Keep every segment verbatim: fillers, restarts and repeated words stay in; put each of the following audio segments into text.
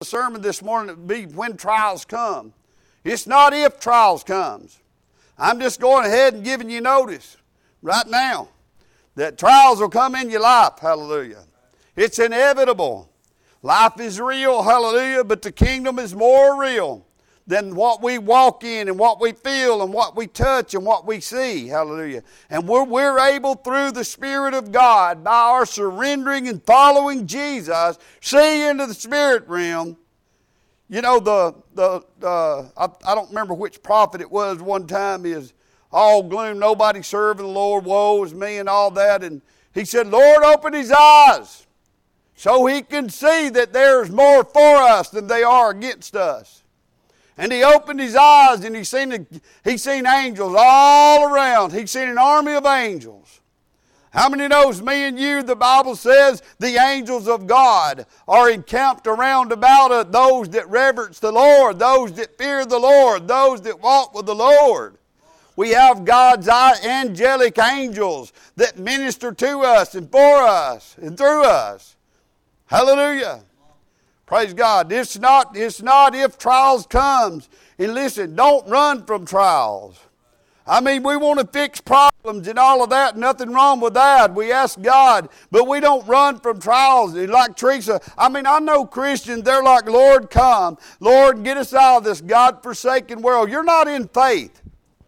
sermon this morning would be when trials come. It's not if trials comes. I'm just going ahead and giving you notice right now that trials will come in your life. Hallelujah. It's inevitable. Life is real. Hallelujah. But the kingdom is more real than what we walk in and what we feel and what we touch and what we see. Hallelujah. And we're, we're able through the Spirit of God, by our surrendering and following Jesus, see into the spirit realm. You know, the the uh, I, I don't remember which prophet it was one time, is all gloom, nobody serving the Lord, woe is me and all that. And he said, Lord, open his eyes so he can see that there's more for us than they are against us. And he opened his eyes and he seen, he seen angels all around. He seen an army of angels. How many knows me and you, the Bible says, the angels of God are encamped around about those that reverence the Lord, those that fear the Lord, those that walk with the Lord. We have God's angelic angels that minister to us and for us and through us. Hallelujah. Praise God. It's not, it's not if trials comes. And listen, don't run from trials. I mean, we want to fix problems and all of that. Nothing wrong with that. We ask God, but we don't run from trials. Like Teresa, I mean, I know Christians, they're like, Lord, come. Lord, get us out of this God-forsaken world. You're not in faith.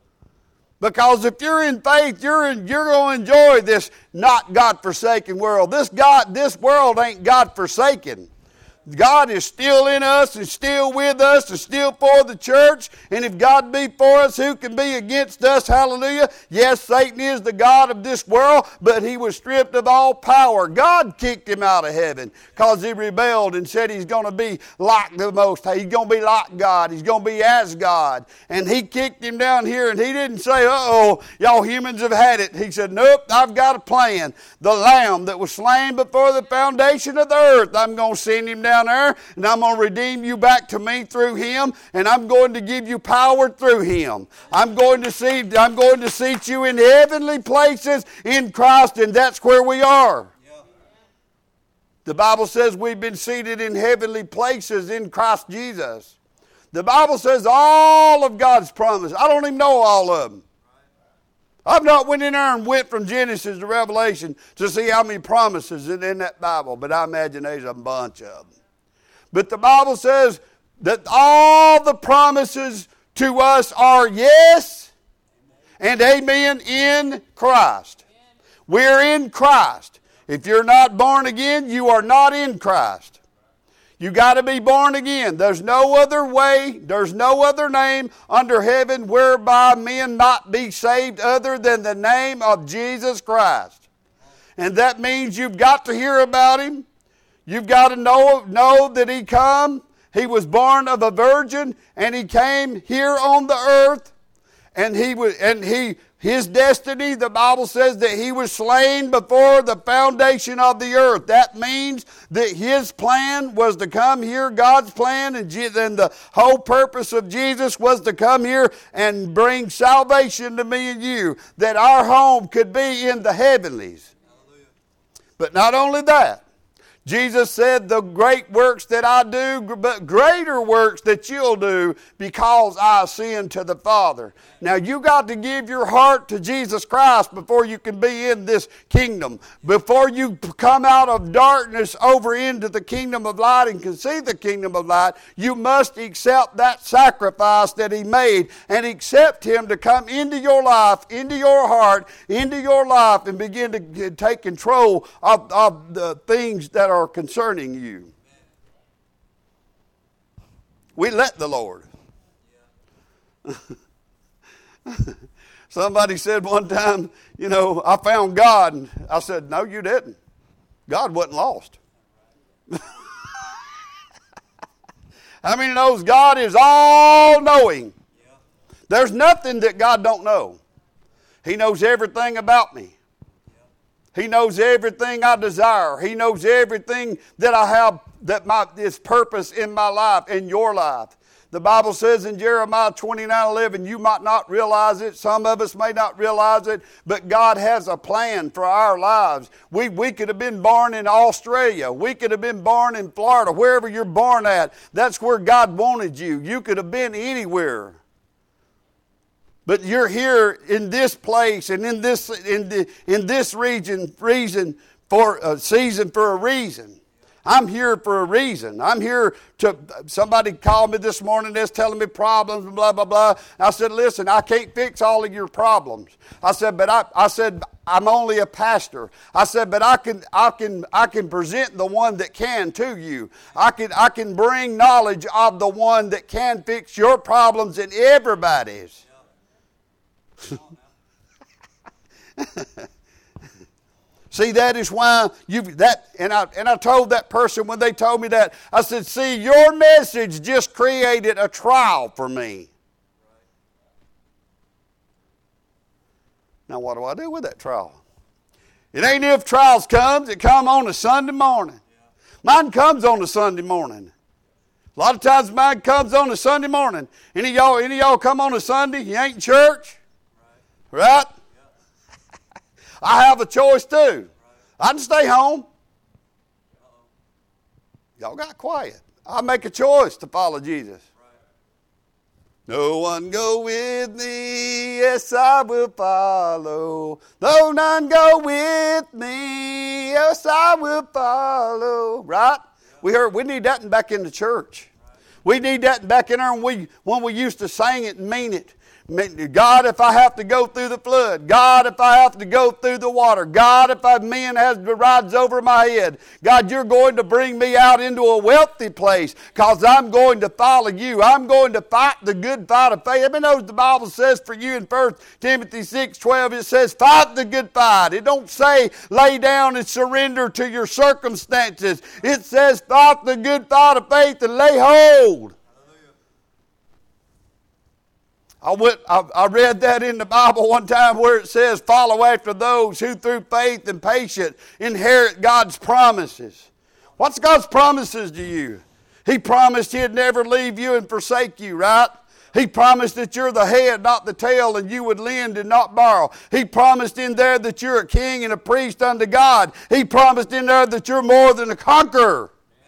Because if you're in faith, you're in, you're going to enjoy this not God-forsaken world. This God, this world ain't God-forsaken. God is still in us and still with us and still for the church. And if God be for us, who can be against us? Hallelujah. Yes, Satan is the god of this world, but he was stripped of all power. God kicked him out of heaven because he rebelled and said he's going to be like the Most High. He's going to be like God. He's going to be as God. And he kicked him down here, and he didn't say, uh-oh, y'all humans have had it. He said, nope, I've got a plan. The Lamb that was slain before the foundation of the earth, I'm going to send him down down there, and I'm going to redeem you back to me through him, and I'm going to give you power through him. I'm going to see, I'm going to seat you in heavenly places in Christ, and that's where we are. The Bible says we've been seated in heavenly places in Christ Jesus. The Bible says all of God's promises. I don't even know all of them. I've not went in there and went from Genesis to Revelation to see how many promises are in that Bible, but I imagine there's a bunch of them. But the Bible says that all the promises to us are yes and amen in Christ. We're in Christ. If you're not born again, you are not in Christ. You got to be born again. There's no other way, there's no other name under heaven whereby men might be saved other than the name of Jesus Christ. And that means you've got to hear about him. You've got to know, know that he come. He was born of a virgin, and he came here on the earth. And he was, and he, his destiny, the Bible says that he was slain before the foundation of the earth. That means that his plan was to come here, God's plan, and then the whole purpose of Jesus was to come here and bring salvation to me and you, that our home could be in the heavenlies. Hallelujah. But not only that, Jesus said, the great works that I do, but greater works that you'll do because I ascend to the Father. Now you got to give your heart to Jesus Christ before you can be in this kingdom. Before you come out of darkness over into the kingdom of light and can see the kingdom of light, you must accept that sacrifice that he made and accept him to come into your life, into your heart, into your life, and begin to take control of, of the things that are concerning you. We let the Lord. Somebody said one time, you know, I found God. And I said, no, you didn't. God wasn't lost. How many knows God is all-knowing? There's nothing that God don't know. He knows everything about me. He knows everything I desire. He knows everything that I have, that my is purpose in my life, in your life. The Bible says in Jeremiah twenty-nine eleven, you might not realize it, some of us may not realize it, but God has a plan for our lives. We, we could have been born in Australia. We could have been born in Florida, wherever you're born at. That's where God wanted you. You could have been anywhere. But you're here in this place and in this, in the, in this region, reason for a season for a reason. I'm here for a reason. I'm here to, somebody called me this morning that's telling me problems and blah, blah, blah. I said, listen, I can't fix all of your problems. I said, but I, I said, I'm only a pastor. I said, but I can, I can, I can present the one that can to you. I can, I can bring knowledge of the one that can fix your problems and everybody's. See, that is why you that and I and I told that person when they told me that, I said, see, your message just created a trial for me. Now what do I do with that trial? It ain't if trials comes, it come on a Sunday morning. Mine comes on a Sunday morning. A lot of times mine comes on a Sunday morning. Any of y'all, any of y'all come on a Sunday, you ain't in church? Right? I have a choice too. I can stay home. Y'all got quiet. I make a choice to follow Jesus. No one go with me, yes I will follow. Though none go with me, yes I will follow. Right? We heard we need that back in the church. We need that back in there when we, when we used to sing it and mean it. God, if I have to go through the flood. God, if I have to go through the water. God, if I, man has rides over my head. God, you're going to bring me out into a wealthy place because I'm going to follow you. I'm going to fight the good fight of faith. Everybody knows the Bible says for you in First Timothy six twelve, it says fight the good fight. It don't say lay down and surrender to your circumstances. It says fight the good fight of faith and lay hold. I went. I, I read that in the Bible one time where it says, follow after those who through faith and patience inherit God's promises. What's God's promises to you? He promised He'd never leave you and forsake you, right? He promised that you're the head, not the tail, and you would lend and not borrow. He promised in there that you're a king and a priest unto God. He promised in there that you're more than a conqueror.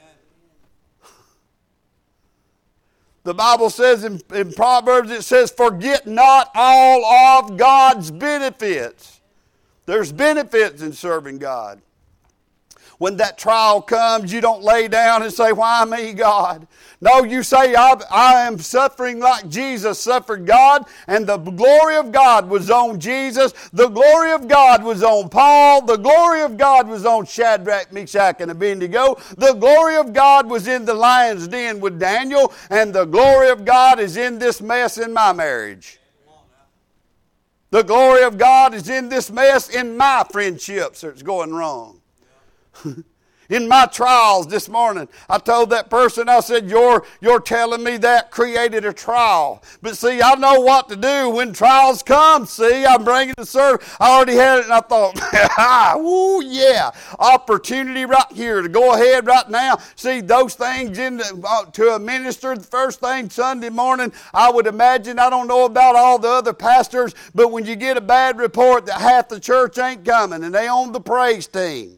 The Bible says in, in Proverbs, it says, forget not all of God's benefits. There's benefits in serving God. When that trial comes, you don't lay down and say, why me, God? No, you say, I, I am suffering like Jesus suffered, God, and the glory of God was on Jesus. The glory of God was on Paul. The glory of God was on Shadrach, Meshach, and Abednego. The glory of God was in the lion's den with Daniel, and the glory of God is in this mess in my marriage. The glory of God is in this mess in my friendships that's going wrong. In my trials this morning, I told that person, I said, you're, you're telling me that created a trial. But see, I know what to do when trials come. See, I'm bringing the service. I already had it, and I thought, woo, yeah, opportunity right here to go ahead right now. See, those things in the, uh, to a minister, the first thing Sunday morning, I would imagine, I don't know about all the other pastors, but when you get a bad report that half the church ain't coming, and they on the praise team.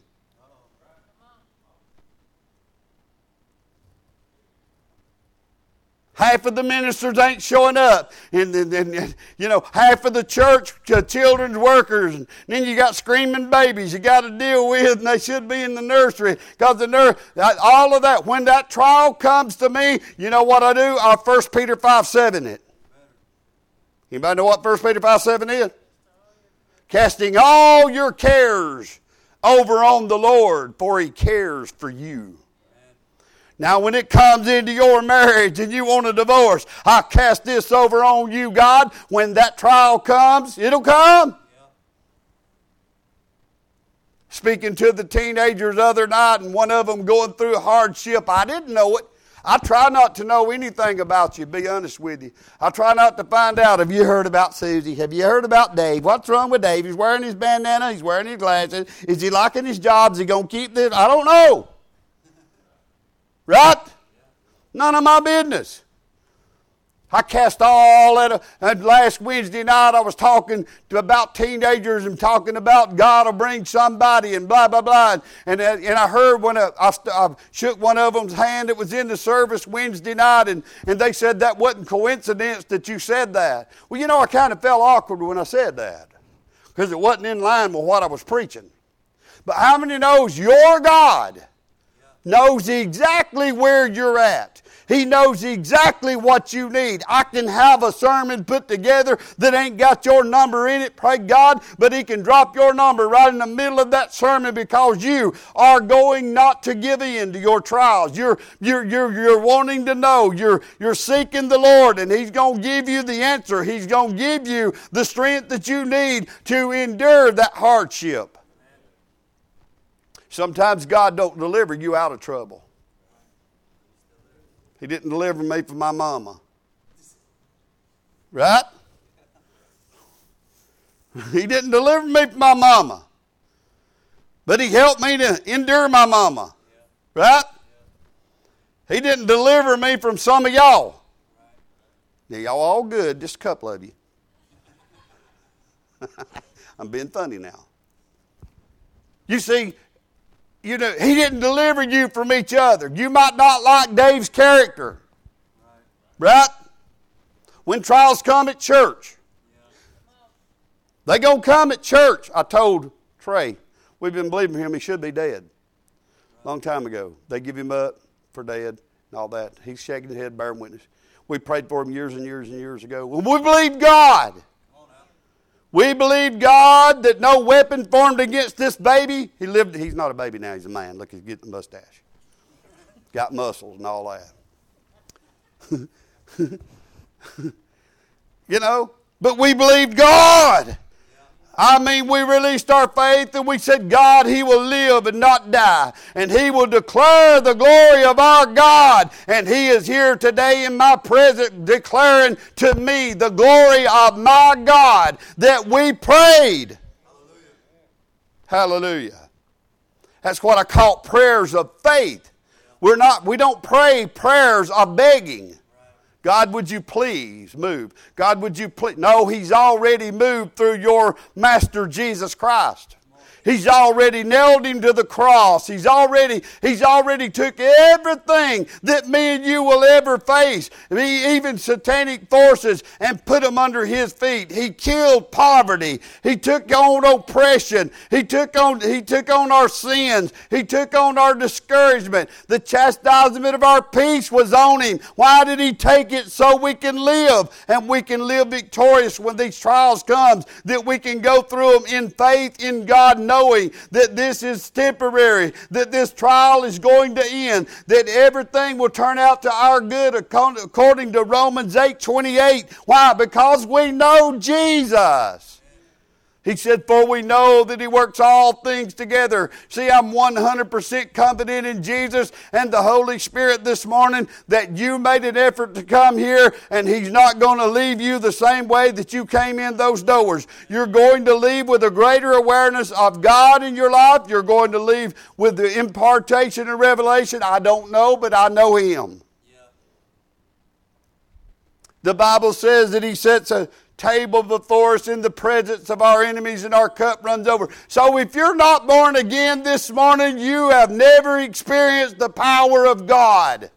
Half of the ministers ain't showing up. And, and, and you know, half of the church uh, children's workers. And then you got screaming babies you got to deal with, and they should be in the nursery. Because the nurse, all of that, when that trial comes to me, you know what I do? I First Peter five seven it. Anybody know what First Peter five seven is? Casting all your cares over on the Lord, for He cares for you. Now, when it comes into your marriage and you want a divorce, I cast this over on you, God. When that trial comes, it'll come. Yeah. Speaking to the teenagers the other night, and one of them going through a hardship. I didn't know it. I try not to know anything about you, to be honest with you. I try not to find out. Have you heard about Susie? Have you heard about Dave? What's wrong with Dave? He's wearing his bandana. He's wearing his glasses. Is he liking his job? Is he going to keep this? I don't know. Right? None of my business. I cast all that. And last Wednesday night I was talking to about teenagers and talking about God will bring somebody and blah, blah, blah. And, and I heard when I, I, I shook one of them's hand that was in the service Wednesday night, and, and they said that wasn't coincidence that you said that. Well, you know, I kind of felt awkward when I said that because it wasn't in line with what I was preaching. But how many knows your God knows exactly where you're at? He knows exactly what you need. I can have a sermon put together that ain't got your number in it, pray God, but He can drop your number right in the middle of that sermon because you are going not to give in to your trials. You're, you're, you're, you're wanting to know. You're, you're seeking the Lord, and He's going to give you the answer. He's going to give you the strength that you need to endure that hardship. Sometimes God don't deliver you out of trouble. He didn't deliver me from my mama. Right? He didn't deliver me from my mama. But He helped me to endure my mama. Right? He didn't deliver me from some of y'all. Now, y'all all good, just a couple of you. I'm being funny now. You see, You know, He didn't deliver you from each other. You might not like Dave's character. Right? When trials come at church. They gonna come at church. I told Trey, we've been believing him, he should be dead. Long time ago. They give him up for dead and all that. He's shaking his head, bearing witness. We prayed for him years and years and years ago. Well, we believe God. We believe God that no weapon formed against this baby. He lived. He's not a baby now. He's a man. Look, he's getting a mustache. Got muscles and all that. You know, but we believed God. I mean, we released our faith and we said, God, He will live and not die. And He will declare the glory of our God. And He is here today in my presence declaring to me the glory of my God that we prayed. Hallelujah. Hallelujah. That's what I call prayers of faith. We're not, we don't pray prayers of begging. God, would you please move? God, would you please? No, He's already moved through your Master Jesus Christ. He's already nailed Him to the cross. He's already, he's already took everything that me and you will ever face, even satanic forces, and put them under His feet. He killed poverty. He took on oppression. He took on, he took on our sins. He took on our discouragement. The chastisement of our peace was on Him. Why did He take it? So we can live, and we can live victorious when these trials come, that we can go through them in faith in God, knowing that this is temporary, that this trial is going to end, that everything will turn out to our good according to Romans eight twenty-eight. Why? Because we know Jesus. He said, for we know that He works all things together. See, I'm one hundred percent confident in Jesus and the Holy Spirit this morning that you made an effort to come here, and He's not going to leave you the same way that you came in those doors. You're going to leave with a greater awareness of God in your life. You're going to leave with the impartation and revelation. I don't know, but I know Him. Yeah. The Bible says that He sets a table before us in the presence of our enemies, and our cup runs over. So if you're not born again this morning, you have never experienced the power of God.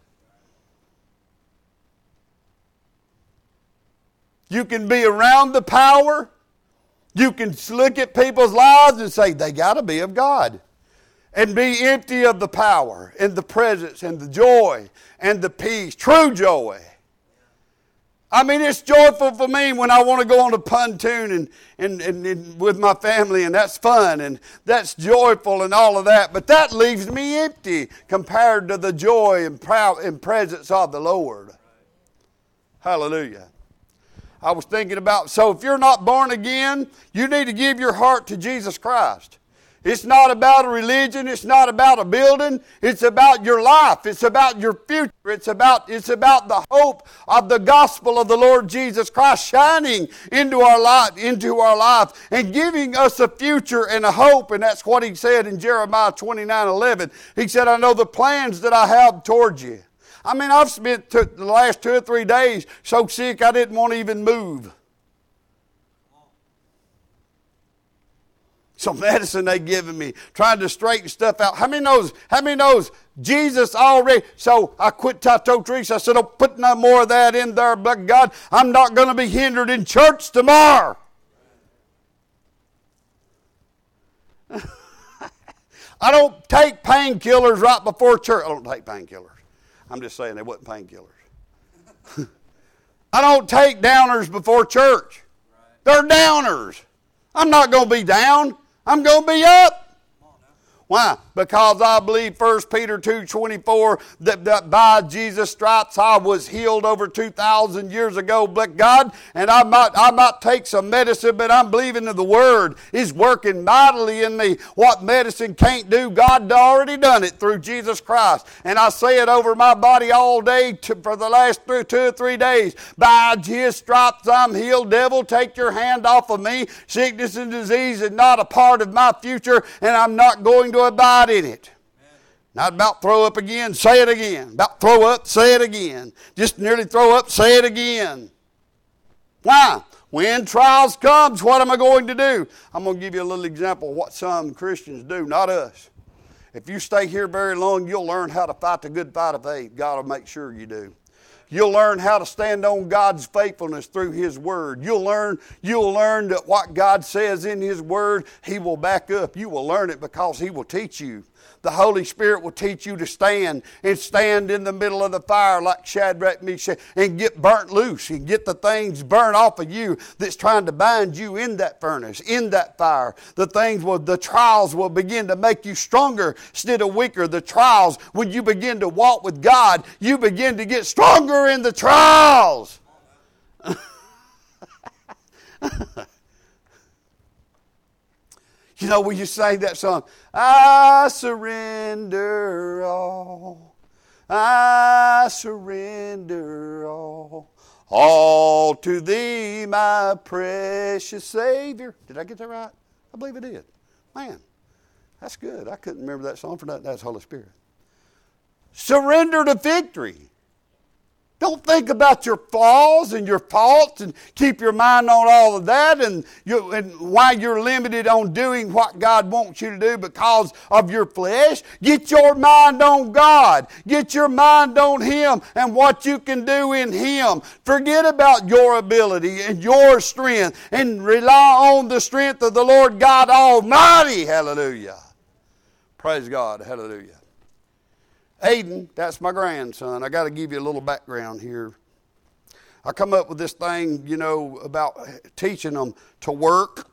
You can be around the power. You can look at people's lives and say, they got to be of God. And be empty of the power and the presence and the joy and the peace, true joy. I mean, it's joyful for me when I want to go on a pontoon and, and, and, and with my family, and that's fun, and that's joyful and all of that. But that leaves me empty compared to the joy and, proud, and presence of the Lord. Hallelujah. I was thinking about, so if you're not born again, you need to give your heart to Jesus Christ. It's not about a religion. It's not about a building. It's about your life. It's about your future. It's about, it's about the hope of the gospel of the Lord Jesus Christ shining into our life, into our life and giving us a future and a hope. And that's what He said in Jeremiah twenty-nine eleven. He said, I know the plans that I have towards you. I mean, I've spent t- the last two or three days so sick I didn't want to even move. Some medicine they given me, trying to straighten stuff out. How many knows? How many knows? Jesus already. So I quit. I told Teresa, I said, "Don't put no more of that in there." But God, I'm not going to be hindered in church tomorrow. I don't take painkillers right before church. I don't take painkillers. I'm just saying they wasn't painkillers. I don't take downers before church. They're downers. I'm not going to be down. I'm going to be up. Why? Because I believe First Peter two twenty-four that, that by Jesus' stripes I was healed over two thousand years ago. But God, and I might, I might take some medicine, but I'm believing that the Word is working mightily in me. What medicine can't do, God already done it through Jesus Christ. And I say it over my body all day to, for the last three, two or three days. By His stripes I'm healed. Devil, take your hand off of me. Sickness and disease is not a part of my future, and I'm not going to abide in it. Not about throw up again, say it again. About throw up, say it again. Just nearly throw up, say it again. Why? When trials comes, what am I going to do? I'm going to give you a little example of what some Christians do, not us. If you stay here very long, you'll learn how to fight the good fight of faith. God will make sure you do. You'll learn how to stand on God's faithfulness through His Word. You'll learn, you'll learn that what God says in His Word, He will back up. You will learn it because He will teach you. The Holy Spirit will teach you to stand and stand in the middle of the fire like Shadrach, Meshach, and get burnt loose and get the things burnt off of you that's trying to bind you in that furnace, in that fire. The things will, the trials will begin to make you stronger instead of weaker. The trials, when you begin to walk with God, you begin to get stronger in the trials. You know, when you sing that song, I surrender all, I surrender all, all to Thee, my precious Savior. Did I get that right? I believe I did. Man, that's good. I couldn't remember that song for nothing. That's Holy Spirit. Surrender to victory. Don't think about your flaws and your faults and keep your mind on all of that and, you, and why you're limited on doing what God wants you to do because of your flesh. Get your mind on God. Get your mind on Him and what you can do in Him. Forget about your ability and your strength and rely on the strength of the Lord God Almighty. Hallelujah. Praise God. Hallelujah. Aiden, that's my grandson. I got to give you a little background here. I come up with this thing, you know, about teaching them to work.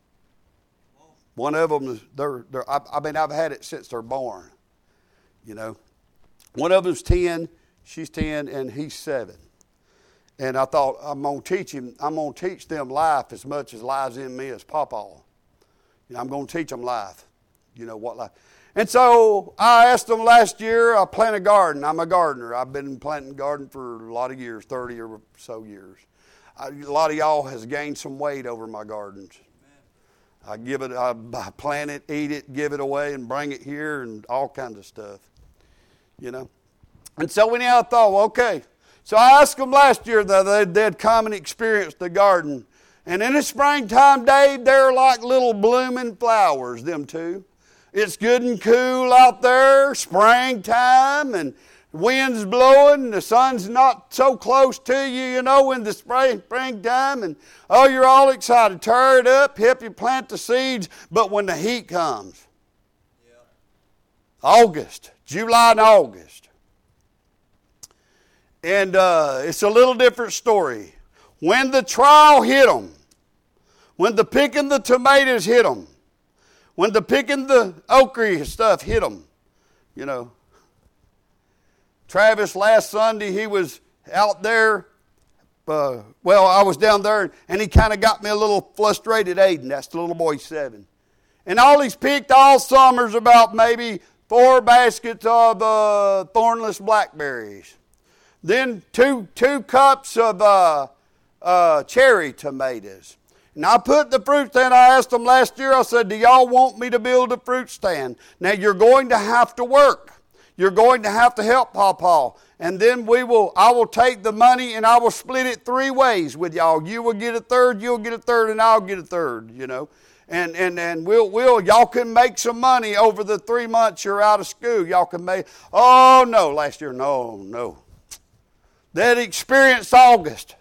One of them is, they're, they're, I, I mean, I've had it since they're born, you know. One of them's ten, she's ten, and he's seven. And I thought, I'm going to teach him, I'm going to teach them life as much as lies in me as Papa. You know, I'm going to teach them life. You know, what life. And so I asked them last year, I plant a garden. I'm a gardener. I've been planting garden for a lot of years, thirty or so years. I, a lot of y'all has gained some weight over my gardens. I give it, I plant it, eat it, give it away, and bring it here, and all kinds of stuff. You know. And so anyhow, I thought, well, okay. So I asked them last year that they'd come and experience the garden. And in the springtime, Dave, they're like little blooming flowers, them two. It's good and cool out there, springtime, and wind's blowing, the sun's not so close to you, you know, in the spring, springtime, and oh, you're all excited. Tear it up, help you plant the seeds, but when the heat comes, yeah. August, July and August, and uh, it's a little different story. When the trial hit them, when the picking the tomatoes hit them, when the picking the okra stuff hit them, you know. Travis, last Sunday, he was out there. Uh, well, I was down there, and he kind of got me a little frustrated. Aiden, that's the little boy, seven. And all he's picked all summer's about maybe four baskets of uh, thornless blackberries. Then two, two cups of uh, uh, cherry tomatoes. And I put the fruit stand, I asked them last year, I said, do y'all want me to build a fruit stand? Now you're going to have to work. You're going to have to help Pawpaw. And then we will, I will take the money and I will split it three ways with y'all. You will get a third, you'll get a third, and I'll get a third, you know. And and and we'll we'll y'all can make some money over the three months you're out of school. Y'all can make. Oh no, last year, no, no. They'd experienced August,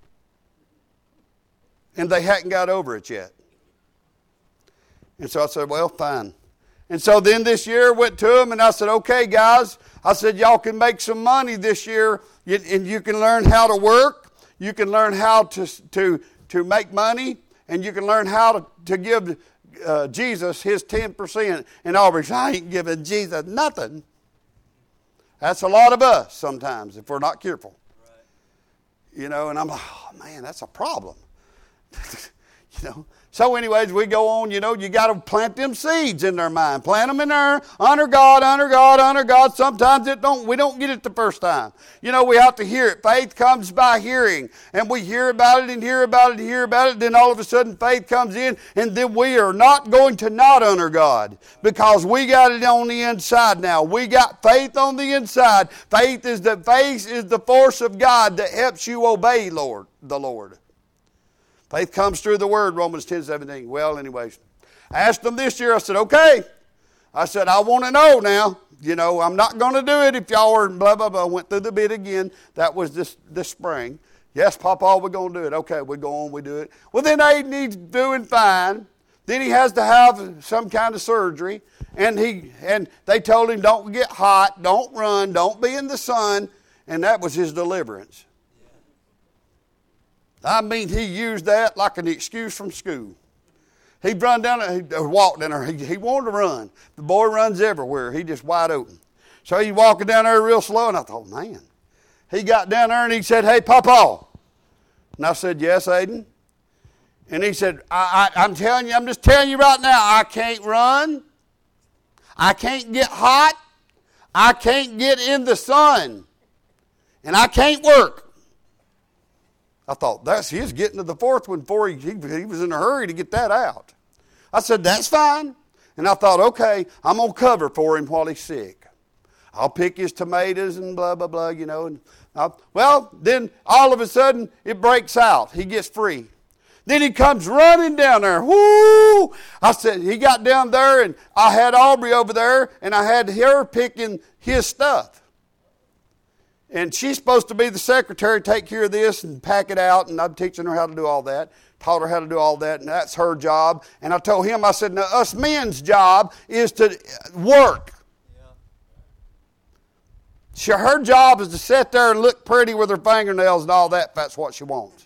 and they hadn't got over it yet. And so I said, well, fine. And so then this year I went to them and I said, okay, guys. I said, y'all can make some money this year, and you can learn how to work. You can learn how to to to make money. And you can learn how to, to give uh, Jesus his ten percent. And Aubrey said, I ain't giving Jesus nothing. That's a lot of us sometimes if we're not careful. Right. You know, and I'm like, oh, man, that's a problem. you know. So anyways, we go on, you know, you got to plant them seeds in their mind. Plant them in there. Honor God, honor God, honor God. Sometimes it don't. we don't get it the first time. You know, we have to hear it. Faith comes by hearing. And we hear about it and hear about it and hear about it. Then all of a sudden faith comes in. And then we are not going to not honor God. Because we got it on the inside now. We got faith on the inside. Faith is the faith is the force of God that helps you obey Lord, the Lord. Faith comes through the word, Romans ten seventeen. Well, anyways, I asked them this year, I said, okay. I said, I want to know now. You know, I'm not going to do it if y'all are blah, blah, blah. Went through the bit again. That was this, this spring. Yes, Papa, we're going to do it. Okay, we go on, we do it. Well, then Aiden, he's doing fine. Then he has to have some kind of surgery. And he and they told him, don't get hot, don't run, don't be in the sun. And that was his deliverance. I mean, he used that like an excuse from school. He'd run down there, he'd walk down there. He, he wanted to run. The boy runs everywhere. He just wide open. So he's walking down there real slow, and I thought, man. He got down there and he said, hey, Papa. And I said, yes, Aiden. And he said, I, I, I'm telling you, I'm just telling you right now, I can't run. I can't get hot. I can't get in the sun. And I can't work. I thought, that's he's getting to the fourth one before he, he, he was in a hurry to get that out. I said, that's fine. And I thought, okay, I'm going to cover for him while he's sick. I'll pick his tomatoes and blah, blah, blah, you know. And I'll, well, then all of a sudden, it breaks out. He gets free. Then he comes running down there. Whoo! I said, he got down there, and I had Aubrey over there, and I had her picking his stuff. And she's supposed to be the secretary, take care of this and pack it out, and I'm teaching her how to do all that. Taught her how to do all that, and that's her job. And I told him, I said, now us men's job is to work. Yeah. She, her job is to sit there and look pretty with her fingernails and all that, if that's what she wants.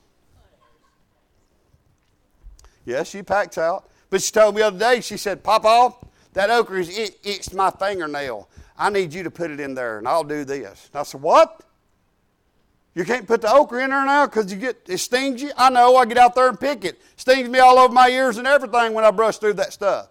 Yeah, she packs out. But she told me the other day, she said, Papa, that okra is it, it's my fingernail. I need you to put it in there, and I'll do this. And I said, what? You can't put the okra in there now because you get it stings you? I know. I get out there and pick it. Stings me all over my ears and everything when I brush through that stuff.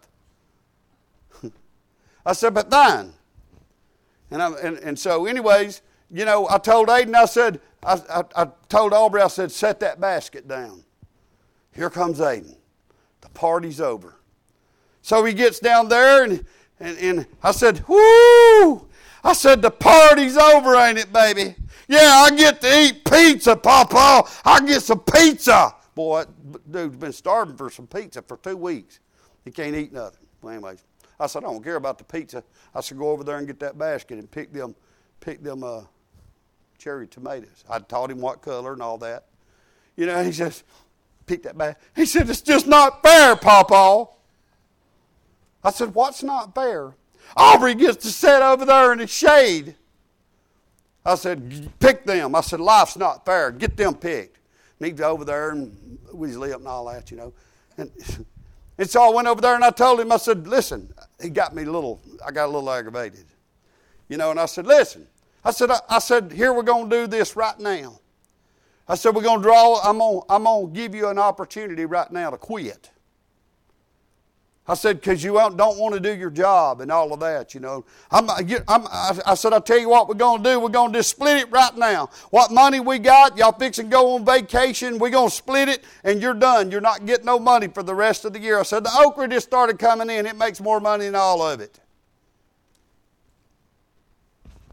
I said, but fine. And, I, and and so anyways, you know, I told Aiden, I said, I, I, I told Aubrey, I said, set that basket down. Here comes Aiden. The party's over. So he gets down there and And, and I said, whoo! I said, the party's over, ain't it, baby? Yeah, I get to eat pizza, Papa. I get some pizza. Boy, that dude's been starving for some pizza for two weeks. He can't eat nothing. Well, anyways, I said, I don't care about the pizza. I said, go over there and get that basket and pick them, pick them uh, cherry tomatoes. I taught him what color and all that. You know, he says, pick that basket. He said, it's just not fair, Papa. I said, what's not fair? Aubrey gets to sit over there in the shade. I said, pick them. I said, life's not fair. Get them picked. And he's over there and with his lip and all that, you know. And, and so I went over there and I told him, I said, listen, he got me a little, I got a little aggravated. You know, and I said, listen. I said, I, I said, here we're going to do this right now. I said, we're going to draw, I'm going I'm going to give you an opportunity right now to quit. I said, because you don't want to do your job and all of that, you know. I'm, I'm, I said, I'll tell you what we're going to do. We're going to just split it right now. What money we got, y'all fix and go on vacation. We're going to split it, and you're done. You're not getting no money for the rest of the year. I said, the okra just started coming in. It makes more money than all of it.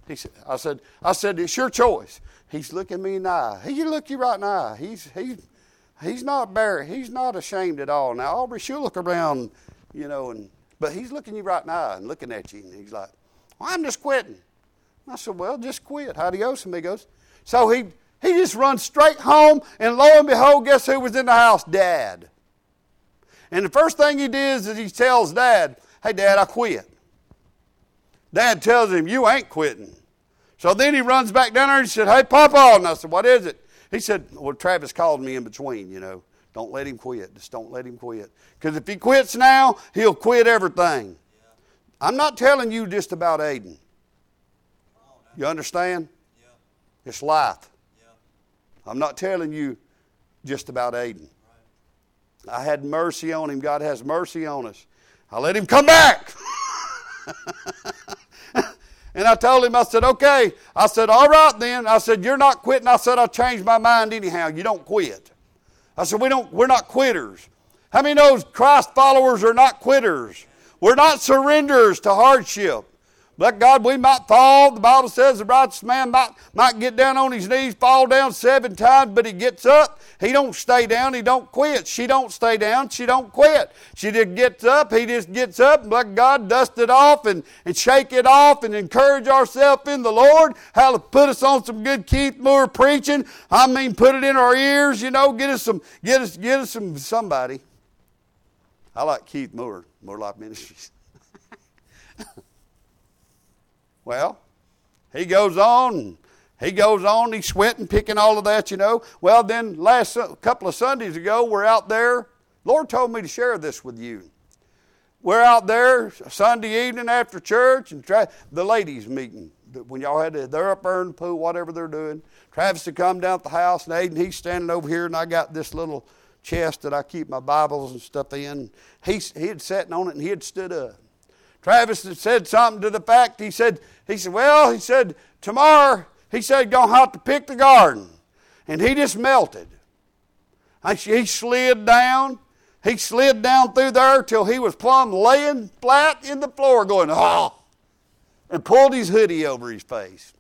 He said, I said, I said, it's your choice. He's looking me in the eye. He look you right in the eye. He's, he's, he's not bare. He's not ashamed at all. Now, Aubrey, she'll look around, you know, and but he's looking you right in the eye and looking at you. And he's like, well, I'm just quitting. I said, well, just quit. Adios, amigos. So he, he just runs straight home, and lo and behold, guess who was in the house? Dad. And the first thing he does is he tells Dad, hey, Dad, I quit. Dad tells him, you ain't quitting. So then he runs back down there and he said, hey, Papa. And I said, what is it? He said, well, Travis called me in between, you know. Don't let him quit. Just don't let him quit. Because if he quits now, he'll quit everything. Yeah. I'm not telling you just about Aiden. You understand? Yeah. It's life. Yeah. I'm not telling you just about Aiden. Right. I had mercy on him. God has mercy on us. I let him come back. And I told him, I said, okay. I said, all right then. I said, you're not quitting. I said, I'll change my mind anyhow. You don't quit. I said, we don't, we're not quitters. How many knows Christ followers are not quitters? We're not surrenderers to hardship. But God, we might fall. The Bible says the righteous man might, might get down on his knees, fall down seven times, but he gets up. He don't stay down. He don't quit. She don't stay down. She don't quit. She just gets up. He just gets up and let God dust it off and, and shake it off and encourage ourselves in the Lord. How to put us on some good Keith Moore preaching. I mean, put it in our ears, you know, get us some, get us, get us some, somebody. I like Keith Moore, Moore Life Ministries. Well, he goes on, he goes on, he's sweating, picking all of that, you know. Well, then last couple of Sundays ago, we're out there. Lord told me to share this with you. We're out there Sunday evening after church, and tra- the ladies' meeting. When y'all had to, they're up there in the pool, whatever they're doing. Travis had come down at the house, and Aiden, he's standing over here, and I got this little chest that I keep my Bibles and stuff in. He, he had sat on it, and he had stood up. Travis had said something to the fact, he said, he said, well, he said, tomorrow, he said, gonna have to pick the garden. And he just melted. He slid down. He slid down through there till he was plumb laying flat in the floor going, oh, and pulled his hoodie over his face.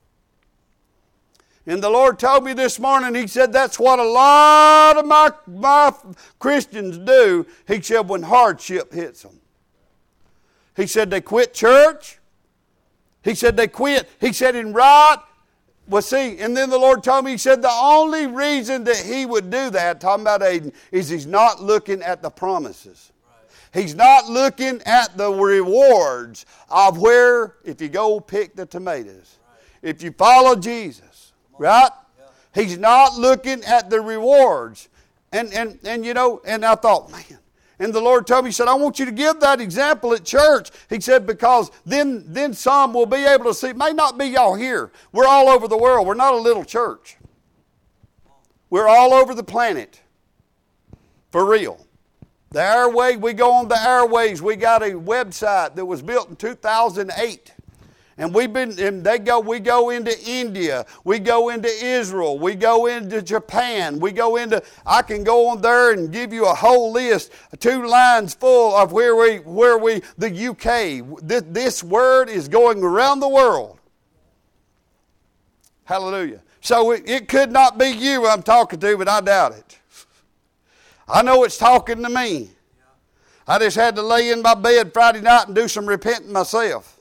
And the Lord told me this morning, he said, that's what a lot of my, my Christians do. He said, when hardship hits them. He said they quit church. He said they quit. He said in right. Well, see, and then the Lord told me, he said the only reason that he would do that, talking about Aiden, is he's not looking at the promises. Right. He's not looking at the rewards of where, if you go pick the tomatoes, right. If you follow Jesus, right? Yeah. He's not looking at the rewards. And, and, and, you know, and I thought, man. And the Lord told me, he said, I want you to give that example at church. He said, because then, then some will be able to see. It may not be y'all here. We're all over the world. We're not a little church. We're all over the planet. For real. The airway, we go on the airways. We got a website that was built in two thousand eight. And we've been, and they go, we go into India, we go into Israel, we go into Japan, we go into, I can go on there and give you a whole list, two lines full of where we, where we, the U K, this, this word is going around the world. Hallelujah. So it, it could not be you I'm talking to, but I doubt it. I know it's talking to me. I just had to lay in my bed Friday night and do some repenting myself.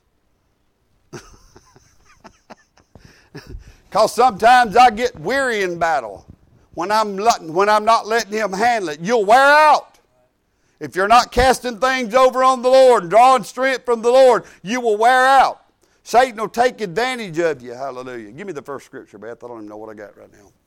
Because sometimes I get weary in battle when I'm, when I'm not letting him handle it. You'll wear out. If you're not casting things over on the Lord and drawing strength from the Lord, you will wear out. Satan will take advantage of you. Hallelujah. Give me the first scripture, Beth. I don't even know what I got right now.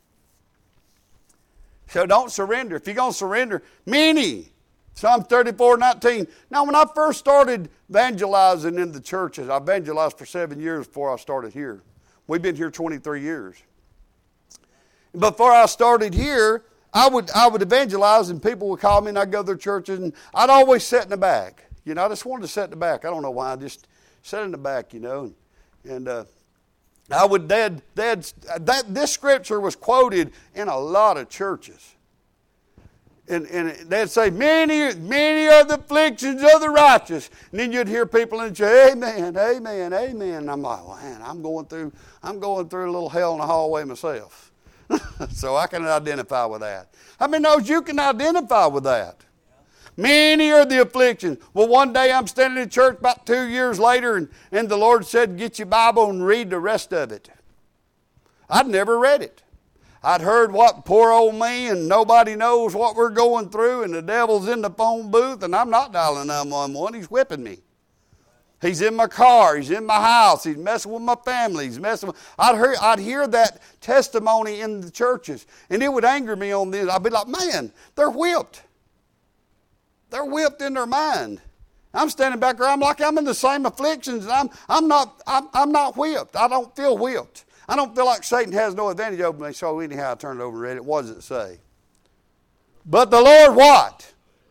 So don't surrender. If you're going to surrender, many. Psalm thirty-four nineteen. Now, when I first started evangelizing in the churches, I evangelized for seven years before I started here. We've been here twenty-three years. Before I started here, I would I would evangelize and people would call me and I'd go to their churches and I'd always sit in the back. You know, I just wanted to sit in the back. I don't know why. I just sat in the back, you know. And uh, I would, dad, dad, that, this scripture was quoted in a lot of churches. And, and they'd say, many, many are the afflictions of the righteous. And then you'd hear people in the church, amen, amen, amen. And I'm like, well, man, I'm going through, I'm going through a little hell in the hallway myself. So I can identify with that. How many knows you can identify with that? Many are the afflictions. Well, one day I'm standing in church about two years later, and, and the Lord said, get your Bible and read the rest of it. I'd never read it. I'd heard what poor old me, and nobody knows what we're going through, and the devil's in the phone booth, and I'm not dialing nine one one. He's whipping me. He's in my car. He's in my house. He's messing with my family. He's messing with... I'd hear, I'd hear that testimony in the churches, and it would anger me on this. I'd be like, man, they're whipped. They're whipped in their mind. I'm standing back there. I'm like I'm in the same afflictions, and I'm I'm not I'm, I'm not whipped. I don't feel whipped. I don't feel like Satan has no advantage over me. So anyhow, I turned it over and read it. What does it say? But the Lord what?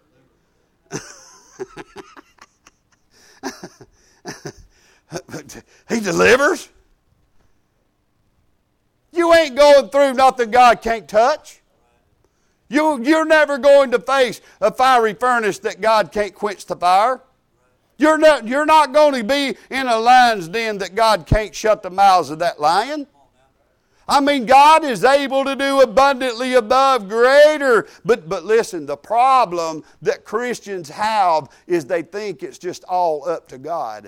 He delivers. You ain't going through nothing God can't touch. You, you're never going to face a fiery furnace that God can't quench the fire. You're not, you're not going to be in a lion's den that God can't shut the mouths of that lion. I mean, God is able to do abundantly above greater. But, but listen, the problem that Christians have is they think it's just all up to God.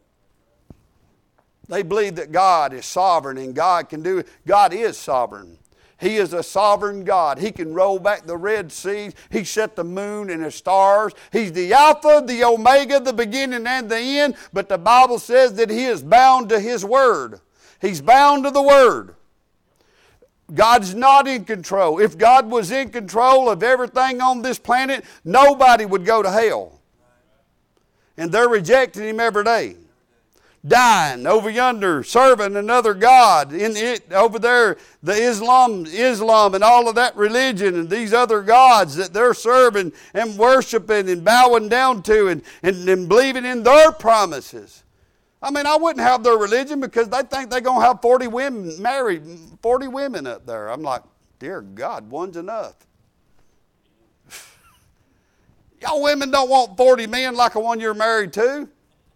They believe that God is sovereign and God can do it. God is sovereign. He is a sovereign God. He can roll back the Red Sea. He set the moon and the stars. He's the Alpha, the Omega, the beginning and the end. But the Bible says that He is bound to His Word. He's bound to the Word. God's not in control. If God was in control of everything on this planet, nobody would go to hell. And they're rejecting Him every day. Dying over yonder, serving another God. In it, over there, the Islam, Islam and all of that religion and these other gods that they're serving and worshiping and bowing down to and, and, and believing in their promises. I mean, I wouldn't have their religion because they think they're going to have forty women married, forty women up there. I'm like, dear God, one's enough. Y'all women don't want forty men like the one you're married to.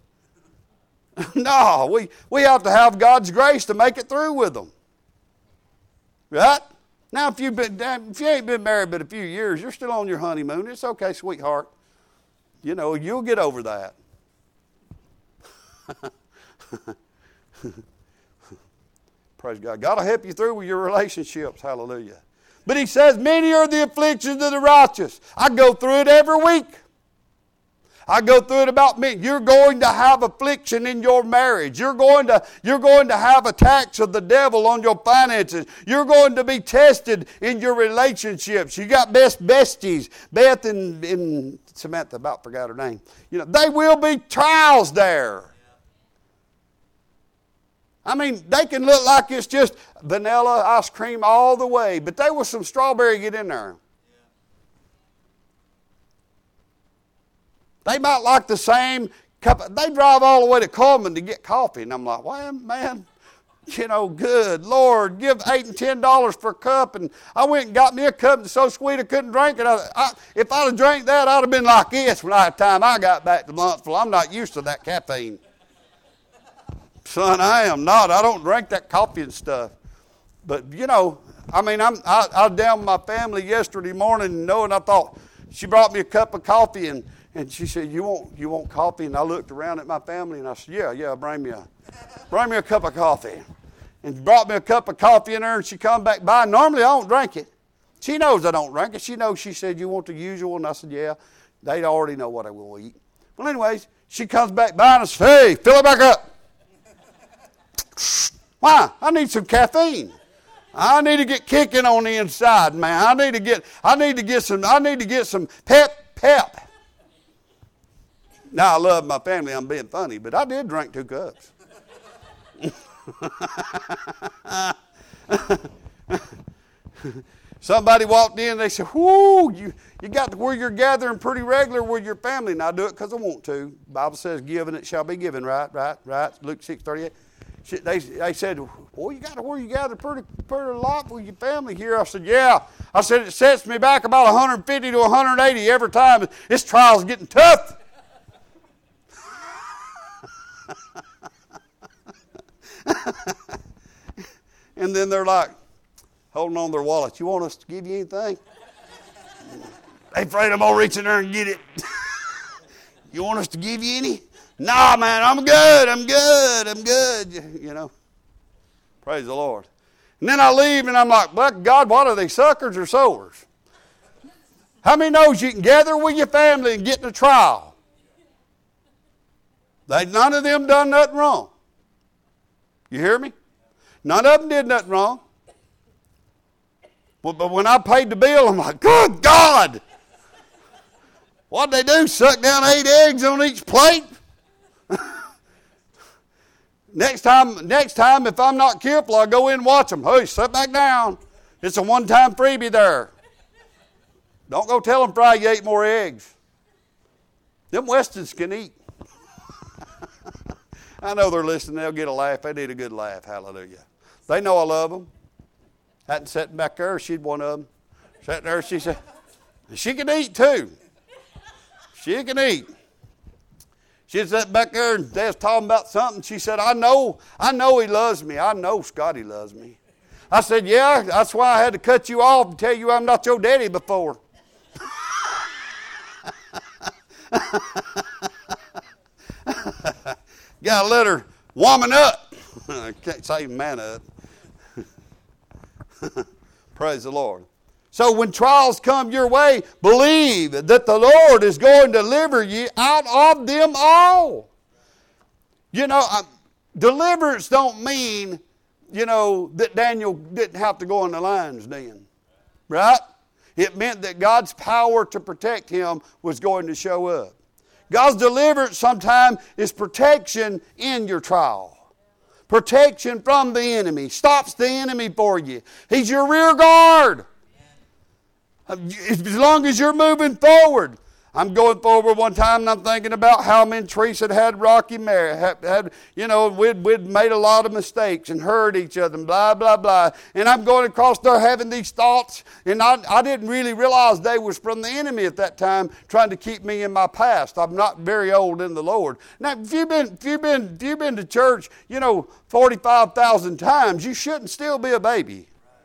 No, we, we have to have God's grace to make it through with them. Right? Now, if, you've been, if you ain't been married but a few years, you're still on your honeymoon. It's okay, sweetheart. You know, you'll get over that. Praise God. God will help you through with your relationships. Hallelujah. But He says, many are the afflictions of the righteous. I go through it every week. I go through it about me. You're going to have affliction in your marriage. You're going to, you're going to have attacks of the devil on your finances. You're going to be tested in your relationships. You got best besties. Beth and, and Samantha, about forgot her name. You know, they will be trials there. I mean, they can look like it's just vanilla ice cream all the way, but there was some strawberry get in there. They might like the same cup. They drive all the way to Coleman to get coffee. And I'm like, well, man, you know, good Lord, give eight and ten dollars for a cup. And I went and got me a cup that's so sweet I couldn't drink it. I, I, if I'd have drank that, I'd have been like this when I time I got back to Montville. I'm not used to that caffeine. Son, I am not. I don't drink that coffee and stuff. But, you know, I mean, I'm, I, I was down with my family yesterday morning, you know, and I thought, she brought me a cup of coffee, and And she said, you want you want coffee? And I looked around at my family, and I said, yeah, yeah, bring me a, bring me a cup of coffee. And she brought me a cup of coffee in there, and she come back by. Normally, I don't drink it. She knows I don't drink it. She knows, she said, you want the usual? And I said, yeah. They already know what I will eat. Well, anyways, she comes back by, and I said, hey, fill it back up. Why? I need some caffeine. I need to get kicking on the inside, man. I need to get, I need to get some, I need to get some pep, pep. Now, I love my family. I'm being funny, but I did drink two cups. Somebody walked in, they said, whoo, you, you got to where you're gathering pretty regular with your family. And I do it because I want to. The Bible says, given it shall be given, right, right, right. Luke six thirty-eight. They, they said, boy, you got to where you gather pretty, pretty lot with your family here. I said, yeah. I said, it sets me back about one hundred fifty to one hundred eighty every time. This trial's getting tough. And then they're like, holding on their wallets. You want us to give you anything? They afraid I'm going to reach in there and get it. You want us to give you any? Nah, man, I'm good. I'm good. I'm good. You know. Praise the Lord. And then I leave and I'm like, but God, what are they, suckers or sowers? How many knows you can gather with your family and get in a trial? They, none of them done nothing wrong. You hear me? None of them did nothing wrong. But, but when I paid the bill, I'm like, good God! What'd they do? Suck down eight eggs on each plate? Next time, next time, if I'm not careful, I'll go in and watch them. Hey, sit back down. It's a one-time freebie there. Don't go tell them Friday you ate more eggs. Them Westons can eat. I know they're listening. They'll get a laugh. They need a good laugh. Hallelujah. They know I love them. Hadn't sitting back there. She'd one of them. Sat there. She said, she can eat too. She can eat. She sat back there and they was talking about something. She said, I know, I know he loves me. I know Scotty loves me. I said, yeah, that's why I had to cut you off and tell you I'm not your daddy before. Got to let her woman up. I can't say man up. Praise the Lord. So when trials come your way, believe that the Lord is going to deliver you out of them all. You know, uh, deliverance don't mean, you know, that Daniel didn't have to go in the lion's den. Right? It meant that God's power to protect him was going to show up. God's deliverance sometimes is protection in your trial. Protection from the enemy. Stops the enemy for you. He's your rear guard. As long as you're moving forward. I'm going forward one time and I'm thinking about how me and Teresa had had rocky marriage. Had, had, you know, we'd, we'd made a lot of mistakes and hurt each other and blah, blah, blah. And I'm going across there having these thoughts and I, I didn't really realize they was from the enemy at that time trying to keep me in my past. I'm not very old in the Lord. Now, if you've been, if you've been, if you've been to church, you know, forty-five thousand times, you shouldn't still be a baby.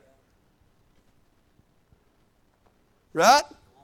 Right?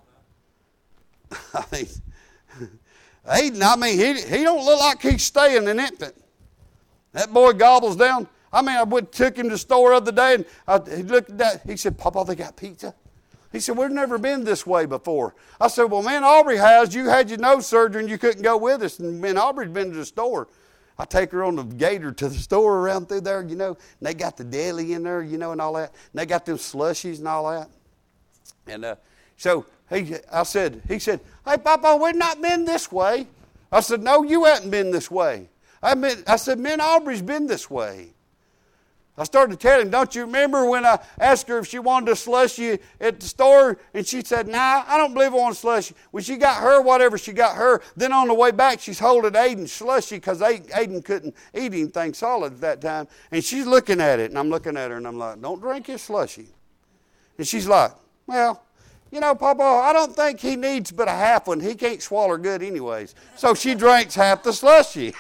I mean, Aiden, I mean, he, he don't look like he's staying an infant. That boy gobbles down. I mean, I went, took him to the store the other day, and I, he looked at that. He said, Papa, they got pizza? He said, we've never been this way before. I said, well, man, Aubrey has. You had your nose surgery, and you couldn't go with us. And man, Aubrey's been to the store. I take her on the gator to the store around through there, you know, and they got the deli in there, you know, and all that. And they got them slushies and all that. And uh, so he, I said, he said, hey, Papa, we've not been this way. I said, no, you haven't been this way. I, been, I said, man, Aubrey's been this way. I started to tell him, don't you remember when I asked her if she wanted a slushie at the store? And she said, nah, I don't believe I want a slushie. When she got her, whatever she got her, then on the way back, she's holding Aiden's slushie because Aiden couldn't eat anything solid at that time. And she's looking at it, and I'm looking at her, and I'm like, don't drink his slushie. And she's like, well, you know, Papa, I don't think he needs but a half one. He can't swallow good anyways. So she drinks half the slushie.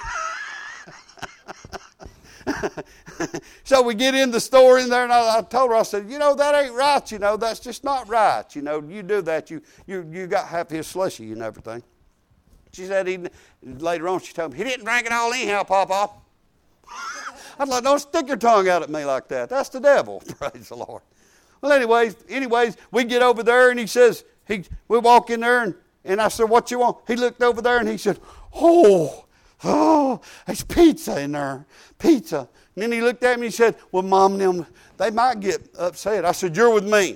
So we get in the store in there, and I, I told her, I said, you know, that ain't right. You know, that's just not right. You know, you do that, you you you got half his slushie and everything. She said, he, later on, she told me, he didn't drink it all anyhow, Papa. I was like, don't stick your tongue out at me like that. That's the devil. Praise the Lord. Well, anyways, anyways, we get over there, and he says, he, we walk in there, and, and I said, what you want? He looked over there, and he said, oh, oh, there's pizza in there, pizza. And then he looked at me, and he said, well, Mom and them, they might get upset. I said, you're with me.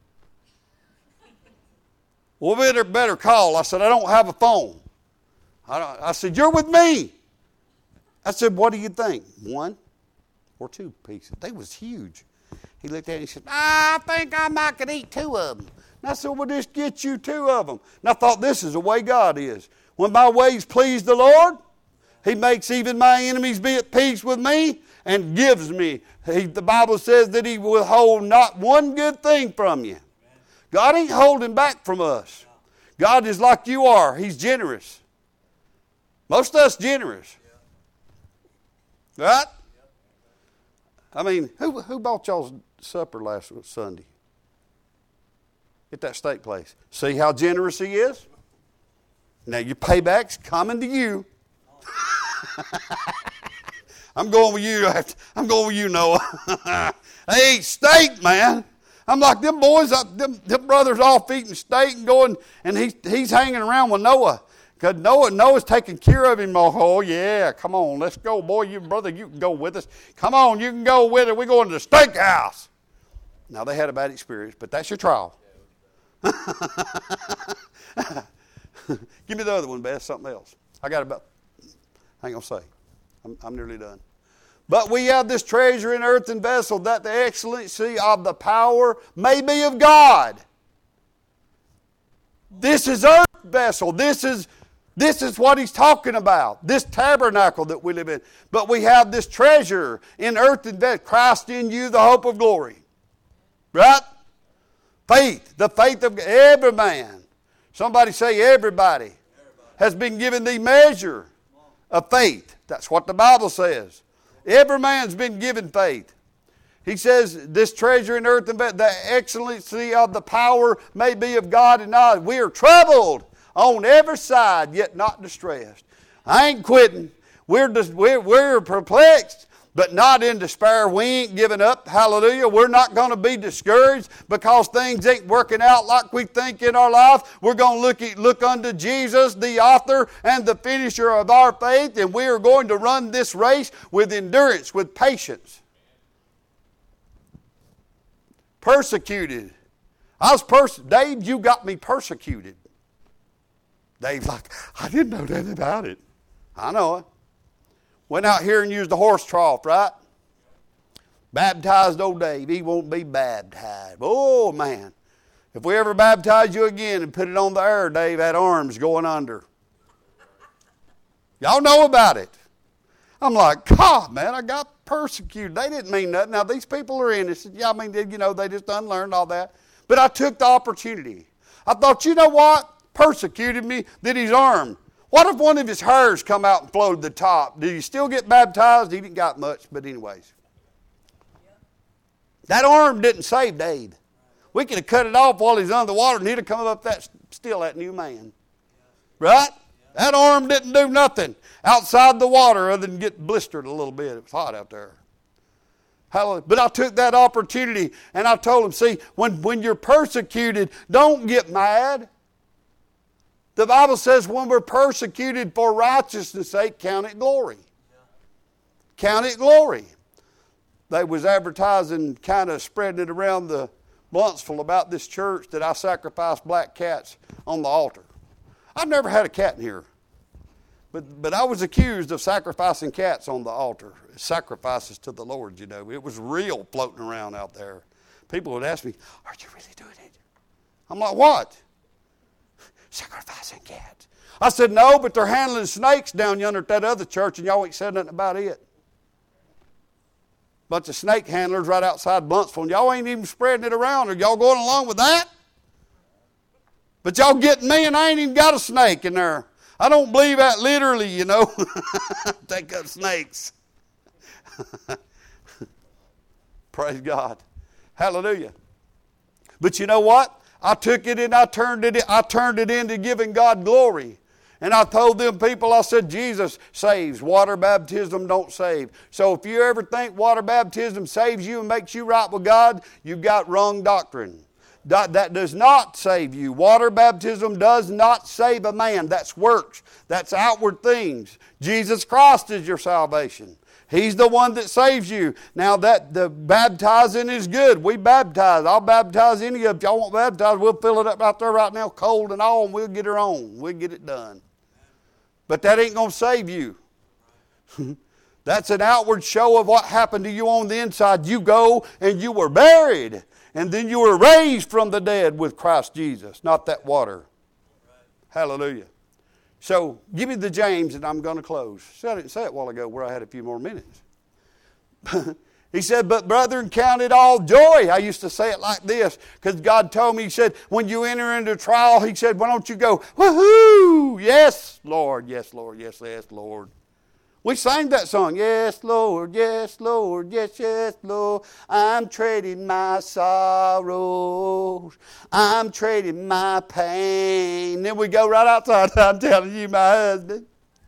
Well, we better, better call. I said, I don't have a phone. I, don't, I said, you're with me. I said, what do you think? One or two pieces? They was huge. He looked at it and he said, I think I might could eat two of them. And I said, well, just get you two of them. And I thought, this is the way God is. When my ways please the Lord, he makes even my enemies be at peace with me. and gives me. He, the Bible says that he will withhold not one good thing from you. God ain't holding back from us. God is like you are. He's generous. Most of us generous. Right? I mean, who, who bought y'all's supper last Sunday? At that steak place. See how generous he is? Now your payback's coming to you. I'm going with you. I'm going with you, Noah. They eat steak, man. I'm like, them boys, them, them brothers off eating steak and going, and he's, he's hanging around with Noah. Because Noah, Noah's taking care of him. Oh, yeah, come on, let's go. Boy, you brother, you can go with us. Come on, you can go with us. We're going to the steakhouse. Now, they had a bad experience, but that's your trial. Give me the other one, Beth, something else. I got about, I ain't going to say. I'm, I'm nearly done. But we have this treasure in earthen vessel, that the excellency of the power may be of God. This is earth vessel. This is This is what he's talking about, this tabernacle that we live in. But we have this treasure in earthen vessel, Christ in you, the hope of glory. Right? Faith, the faith of every man. Somebody say everybody, everybody has been given the measure of faith. That's what the Bible says. Every man's been given faith. He says, this treasure in earthen vessel, the excellency of the power may be of God and not. We are troubled on every side, yet not distressed. I ain't quitting. We're, dis- we're, we're perplexed, but not in despair. We ain't giving up. Hallelujah. We're not going to be discouraged because things ain't working out like we think in our life. We're going to look, at, look unto Jesus, the author and the finisher of our faith, and we are going to run this race with endurance, with patience. Persecuted. I was pers- Dave, you got me persecuted. Dave's like, I didn't know nothing about it. I know it. Went out here and used the horse trough, right? Baptized old Dave. He won't be baptized. Oh, man. If we ever baptize you again and put it on the air, Dave, that arm's going under. Y'all know about it. I'm like, God, man, I got persecuted. They didn't mean nothing. Now, these people are innocent. Yeah, I mean, you know, they just unlearned all that. But I took the opportunity. I thought, you know what? Persecuted me, then he's armed. What if one of his hairs come out and flowed to the top? Did he still get baptized? He didn't got much, but anyways. That arm didn't save Dave. We could have cut it off while he's under the water and he'd have come up that still that new man. Right? That arm didn't do nothing outside the water other than get blistered a little bit. It was hot out there. Hallelujah. But I took that opportunity and I told him, see, when, when you're persecuted, don't get mad. The Bible says when we're persecuted for righteousness' sake, count it glory. Count it glory. They was advertising, kind of spreading it around the Bluntsville about this church that I sacrificed black cats on the altar. I've never had a cat in here. But but I was accused of sacrificing cats on the altar. Sacrifices to the Lord, you know. It was real floating around out there. People would ask me, are you really doing it? I'm like, what? Sacrificing cats. I said, no, but they're handling snakes down yonder at that other church and y'all ain't said nothing about it. Bunch of snake handlers right outside Buntsville and y'all ain't even spreading it around. Are y'all going along with that? But y'all getting me and I ain't even got a snake in there. I don't believe that literally, you know. Take up snakes. Praise God. Hallelujah. But you know what? I took it and I turned it, I turned it into giving God glory. And I told them people, I said, Jesus saves. Water baptism don't save. So if you ever think water baptism saves you and makes you right with God, you've got wrong doctrine. That, that does not save you. Water baptism does not save a man. That's works. That's outward things. Jesus Christ is your salvation. He's the one that saves you. Now that the baptizing is good. We baptize. I'll baptize any of you. If y'all want baptized, we'll fill it up out there right now, cold and all, and we'll get her on. We'll get it done. But that ain't going to save you. That's an outward show of what happened to you on the inside. You go and you were buried. And then you were raised from the dead with Christ Jesus. Not that water. Hallelujah. So, give me the James and I'm going to close. See, I didn't say it a while ago where I had a few more minutes. He said, but brethren, count it all joy. I used to say it like this because God told me, He said, when you enter into trial, He said, why don't you go, woohoo, yes, Lord, yes, Lord, yes, yes, Lord. We sang that song, yes, Lord, yes, Lord, yes, yes, Lord. I'm trading my sorrows. I'm trading my pain. Then we go right outside. I'm telling you, my husband.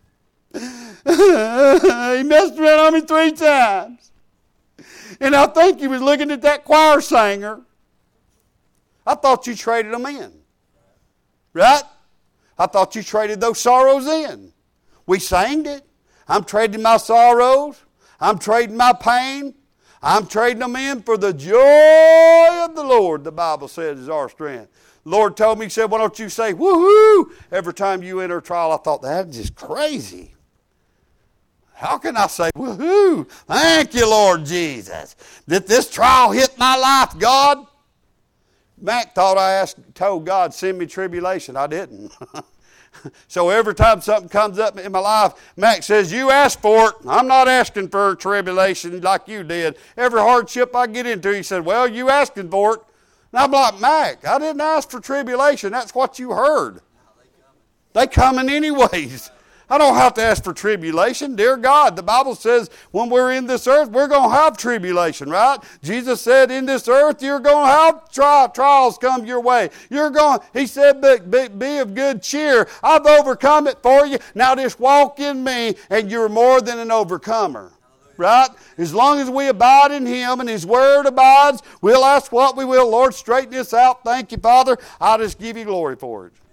He messed around on me three times. And I think he was looking at that choir singer. I thought you traded them in. Right? I thought you traded those sorrows in. We sang it. I'm trading my sorrows. I'm trading my pain. I'm trading them in for the joy of the Lord, the Bible says, is our strength. The Lord told me, He said, why don't you say, woohoo, every time you enter a trial. I thought, that's just crazy. How can I say, woohoo, thank you, Lord Jesus, that this trial hit my life, God? Mac thought I asked, told God, send me tribulation. I didn't. So every time something comes up in my life, Mac says, you ask for it. I'm not asking for tribulation like you did. Every hardship I get into, he said, well, you asking for it. And I'm like, Mac, I didn't ask for tribulation. That's what you heard. They coming anyways. I don't have to ask for tribulation. Dear God, the Bible says when we're in this earth, we're going to have tribulation, right? Jesus said in this earth, you're going to have tri- trials come your way. You're going, He said, be, be, be of good cheer. I've overcome it for you. Now just walk in me and you're more than an overcomer. Right? As long as we abide in Him and His Word abides, we'll ask what we will. Lord, straighten this out. Thank you, Father. I'll just give you glory for it.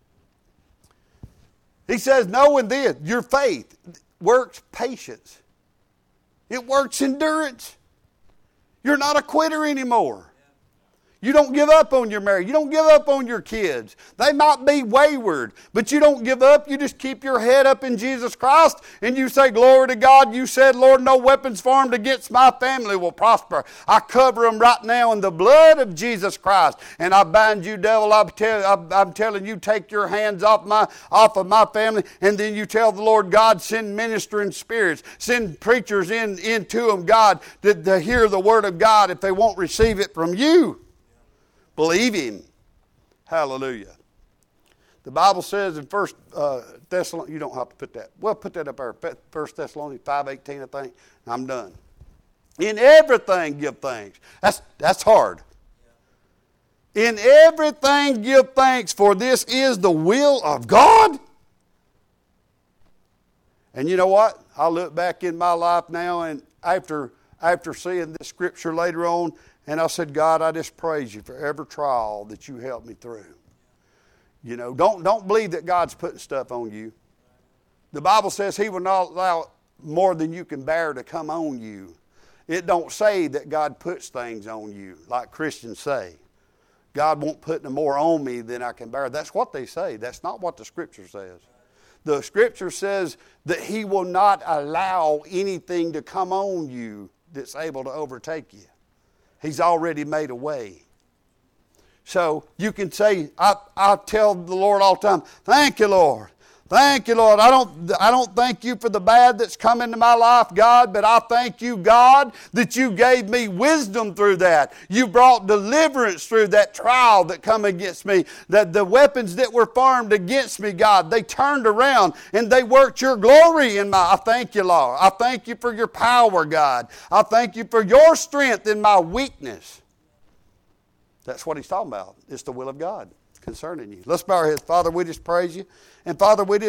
He says, knowing this, your faith works patience. It works endurance. You're not a quitter anymore. You don't give up on your marriage. You don't give up on your kids. They might be wayward, but you don't give up. You just keep your head up in Jesus Christ and you say, glory to God. You said, Lord, no weapons formed against my family will prosper. I cover them right now in the blood of Jesus Christ. And I bind you, devil. I'm, tell, I'm telling you, take your hands off, my, off of my family. And then you tell the Lord God, send ministering spirits. Send preachers in into them, God, to, to hear the word of God if they won't receive it from you. Believe Him. Hallelujah. The Bible says in First uh, Thessalonians, you don't have to put that. Well, put that up there. First Thessalonians five eighteen, I think. I'm done. In everything give thanks. That's, that's hard. In everything give thanks, for this is the will of God. And you know what? I look back in my life now, and after, after seeing this scripture later on, and I said, God, I just praise you for every trial that you helped me through. You know, don't, don't believe that God's putting stuff on you. The Bible says He will not allow more than you can bear to come on you. It don't say that God puts things on you like Christians say. God won't put no more on me than I can bear. That's what they say. That's not what the Scripture says. The Scripture says that He will not allow anything to come on you that's able to overtake you. He's already made a way. So you can say, I, I tell the Lord all the time, thank you, Lord. Thank you, Lord. I don't, I don't thank you for the bad that's come into my life, God, but I thank you, God, that you gave me wisdom through that. You brought deliverance through that trial that come against me. That the weapons that were formed against me, God, they turned around and they worked your glory in my, I thank you, Lord. I thank you for your power, God. I thank you for your strength in my weakness. That's what He's talking about. It's the will of God concerning you. Let's bow our heads. Father, we just praise you. And Father, we just